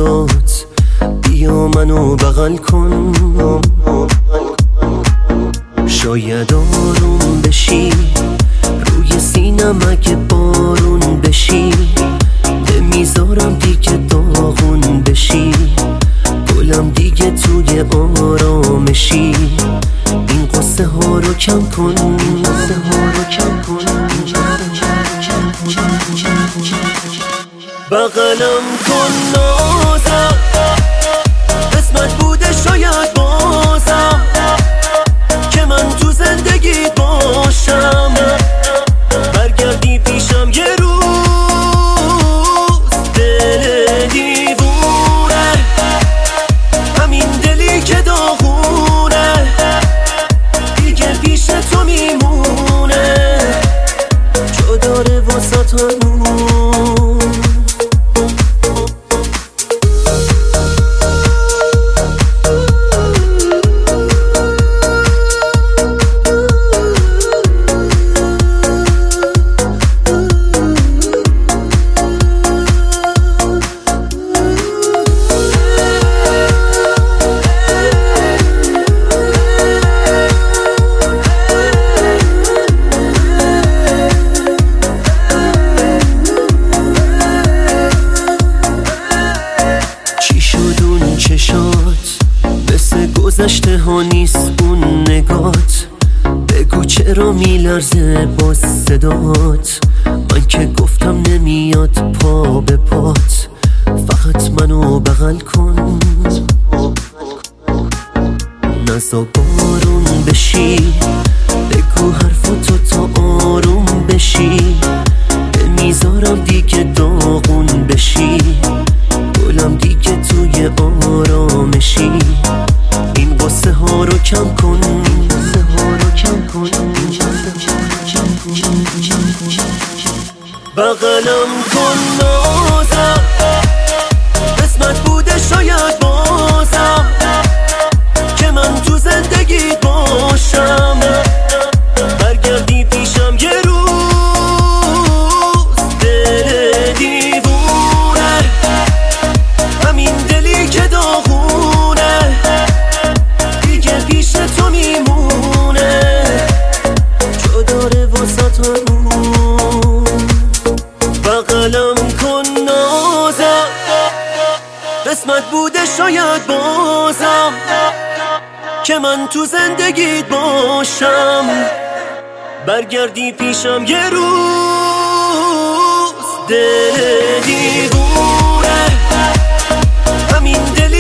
صدات، بیا منو بغل کن، شاید آروم بشی، روی سینم اگه بارون بشی، نمیذارم دیگه داغون بشی، گلم دیگه توی آرامشی، این قصه ها رو کم کن، بغلم کن نازم، قسمت بوده شاید بازم که من تو زندگیت باشم، برگردی پیشم یه روز، دل دیوونه، همین دلی که داغونه، دیگه پیش تو میمونه، جا داره واسه هنوز. مثل گذشته ها نیست اون نگات، بگو چرا میلرزه با صدات، من که گفتم نمیاد پا به پات، فقط منو بغل کن، نزا بارون بشی، بگو حرفاتو تا آروم بشی، نمیذارم دیگه داغون بشی، گلم دیگه توی آرامشی، این قصه ها رو کم کن، بغلم کن نازم، قسمت بوده شاید بازم که من تو زندگیت باشم، برگردی پیشم یه روز، دل دیوونه، همین دلی که داغونه، دیگه پیش تو میمونه، جا داره واسه هنوز. بغلم کن نازم، قسمت بوده شاید بازم که من تو زندگیت باشم، برگردی پیشم یه روز، دل دیوونه، همین دل